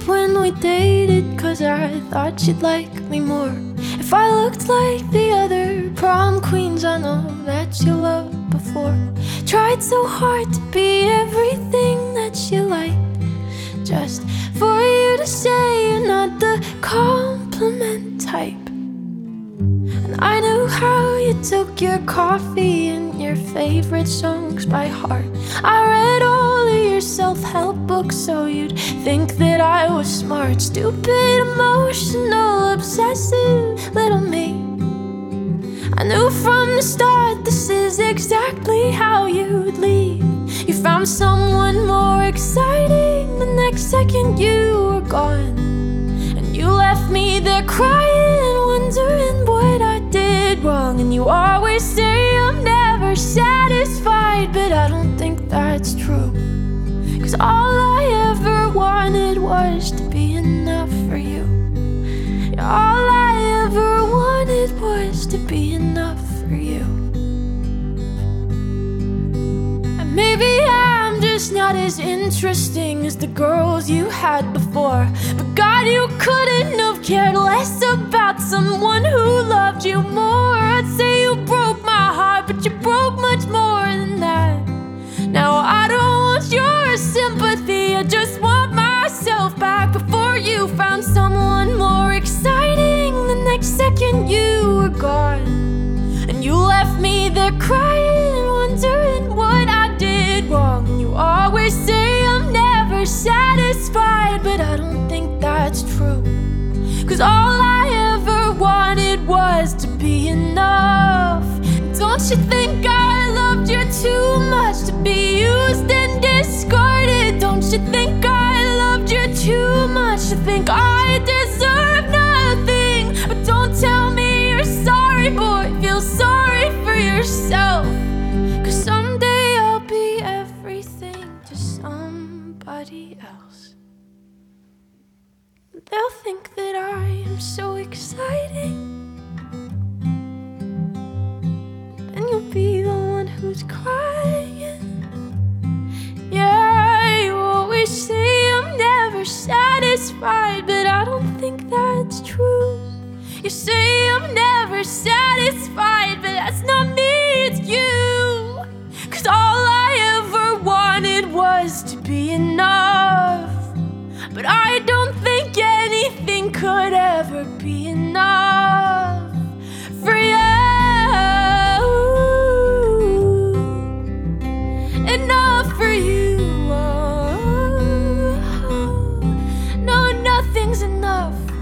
when we dated, 'cause I thought you'd like me more. If I looked like the other prom queens I know that you loved before. Tried so hard to be everything that you like, just for you to say you're not the compliment type. And I knew how you took your coffee and your favorite songs by heart. I read all of your self-help books so you'd think that I was smart. Stupid, emotional, obsessive little me. I knew from the start this is exactly how you'd leave. You found someone more exciting, the next second you were gone. And you left me there crying, wondering what I did wrong. And you always say I'm never satisfied, but I don't think that's true. 'Cause all I ever wanted was to be enough for you. All I ever wanted was to be enough for you. And maybe I'm just not as interesting as the girls you had before, but God, you couldn't have cared less about someone who loved you more. I'd say you broke my heart, but you broke much more than that. Now I don't want your sympathy, I just want myself back. Before you found someone more exciting, the next second you were gone. And you left me there crying, wondering what I did wrong. And you always say I'm never satisfied, but I don't think that's true. 'Cause all I ever wanted was to be enough. Don't you think I loved you too much to be used and discarded? Don't you think I loved you too much to think I deserve nothing? But don't tell me you're sorry, boy, feel sorry for yourself. 'Cause someday I'll be everything to somebody else. They'll think that I am so exciting, and you'll be the one who's crying. Yeah, you always say I'm never satisfied, but I don't think that's true. You say I'm never satisfied, but that's not me, it's you. 'Cause all I ever wanted was to be enough, but I don't think anything could ever be enough for you. Enough for you. Oh, no, nothing's enough